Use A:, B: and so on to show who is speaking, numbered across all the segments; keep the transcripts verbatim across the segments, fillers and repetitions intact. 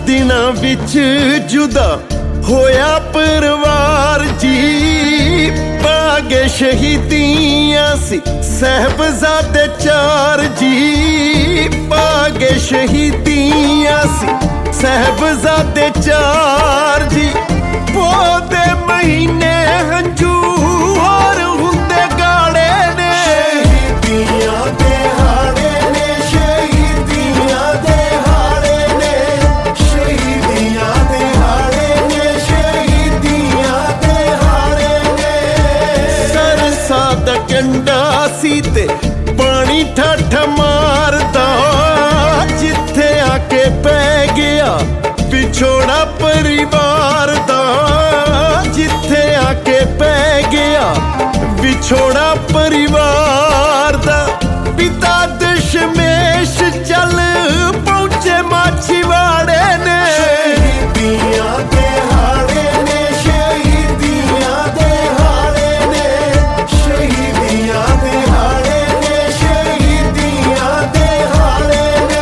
A: ਦਿਨਾਂ ਵਿੱਚ ਜੁਦਾ ਹੋਇਆ ਪਰਿਵਾਰ ਜੀ। ਪਾਗੇ ਸ਼ਹੀਦੀਆਂ ਸੀ ਸਾਹਿਬਜ਼ਾਦੇ ਚਾਰ ਜੀ। ਪਾਗੇ ਸ਼ਹੀਦੀਆਂ ਸੀ ਸਾਹਿਬਜ਼ਾਦੇ ਚਾਰ ਜੀ। ਪੋਹ ਦੇ ਮਹੀਨੇ ਹੰਝੂ ਹੋਰ ਹੁੰਦੇ ਗਾੜੇ ਨੇ। ਸ਼ਹੀਦੀਆਂ ਦੇ ਹਾੜੇ ਨੇ, ਸ਼ਹੀਦੀਆਂ ਦੇ ਹਾੜੇ ਨੇ, ਸ਼ਹੀਦੀਆਂ ਦੇ ਹਾੜੇ ਨੇ, ਸ਼ਹੀਦੀਆਂ ਦੇ ਹਾੜੇ ਨੇ। ਸਰਸਾ ਦਾ ਕੰਡਾ ਸੀ ਤੇ ਪਾਣੀ ਠੱਠ ਮਾਰਦਾ, ਜਿੱਥੇ ਆ ਕੇ ਪੈ ਗਿਆ ਵਿਛੋੜਾ ਪਰਿਵਾਰ ਦਾ। ਜਿੱਥੇ ਆ ਕੇ ਪੈ ਗਿਆ ਵਿਛੋੜਾ ਪਰਿਵਾਰ ਦਾ। ਪਿਤਾ ਦਸ਼ਮੇਸ਼ ਚੱਲ ਪਹੁੰਚੇ ਮਾਛੀਵਾੜੇ ਨੇ। ਸ਼ਹੀਦੀਆਂ ਦੇ ਹਾੜੇ ਨੇ, ਸ਼ਹੀਦੀਆਂ ਦੇ ਹਾੜੇ ਨੇ, ਸ਼ਹੀਦੀਆਂ ਦੇ ਹਾੜੇ ਨੇ, ਸ਼ਹੀਦੀਆਂ ਦੇ ਹਾੜੇ ਨੇ।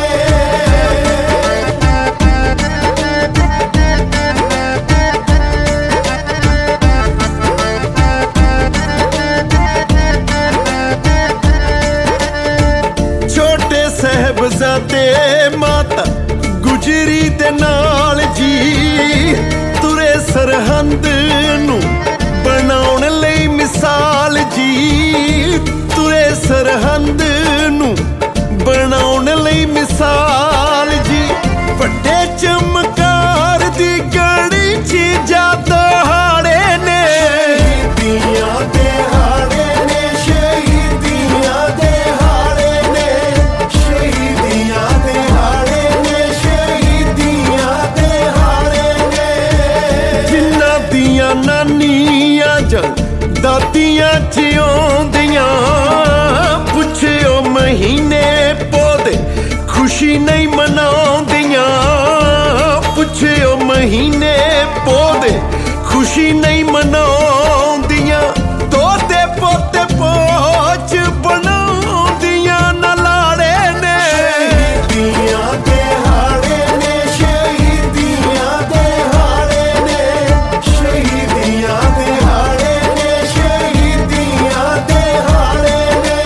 A: ਸਾਹਿਬਜ਼ਾਦੇ ਮਾਤਾ ਗੁਜਰੀ ਦੇ ਨਾਲ ਜੀ। ਤੁਰੇ ਸਰਹੰਦ ਨੂੰ ਬਣਾਉਣ ਲਈ ਮਿਸਾਲ ਜੀ। ਤੁਰੇ ਸਰਹੰਦ ਨੂੰ ਬਣਾਉਣ ਲਈ ਮਿਸਾਲ ਜੀ। ਵੱਡੇ ਚਮਕਾਰ ਦੀ ਗੜੀ 'ਚ ਜਾਦਾ ਹਾੜੇ ਨੇ। ਸ਼ਹੀਦੀਆਂ ਦੇ ਹਾੜੇ ਨੇ, ਸ਼ਹੀਦੀਆਂ ਦੇ ਹਾੜੇ ਨੇ, ਸ਼ਹੀਦੀਆਂ ਦੇ ਹਾੜੇ ਨੇ, ਸ਼ਹੀਦੀਆਂ ਦੇ ਹਾੜੇ ਨੇ। ਜਿਨ੍ਹਾਂ ਦੀਆਂ ਨਾਨੀਆਂ ਜਾਂ ਦਾਦੀਆਂ ਜਿਉਂਦੀਆਂ, ਪੁੱਛਿਓ ਮਹੀਨੇ ਪੋਦੇ ਖੁਸ਼ੀ ਨਹੀਂ ਮਨਾਉਂਦੀਆਂ। ਪੁੱਛਿਓ ਮਹੀਨੇ ਪੋਦੇ ਖੁਸ਼ੀ ਨਹੀਂ ਮਨਾਉਂਦੀਆਂ। ਤੋਤੇ ਪੋਤੇ ਪੋਚ ਬਣਾਉਂਦੀਆਂ ਨਾ ਲਾੜੇ ਨੇ। ਸ਼ਹੀਦੀਆਂ ਦੇ ਹਾੜੇ ਨੇ, ਸ਼ਹੀਦੀਆਂ ਦੇ ਹਾੜੇ ਨੇ, ਸ਼ਹੀਦੀਆਂ ਦੇ ਹਾੜੇ ਨੇ, ਸ਼ਹੀਦੀਆਂ ਦੇ ਹਾੜੇ ਨੇ।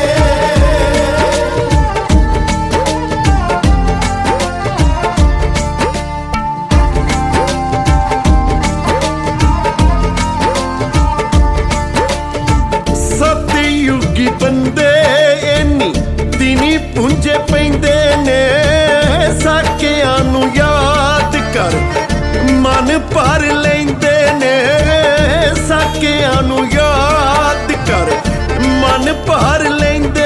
A: ਸਤਿਯੁਗੀ ਬੰਦੇ ਇੰਨੀ ਦਿਨੀ ਪੁੰਜੇ ਪੈਂਦੇ ਨੇ। ਸਾਕਿਆਂ ਨੂੰ ਯਾਦ ਕਰ ਮਨ ਭਰ ਲੈਂਦੇ ਨੇ। ਸਾਕਿਆਂ ਨੂੰ ਯਾਦ ਕਰ ਮਨ ਭਰ ਲੈਂਦੇ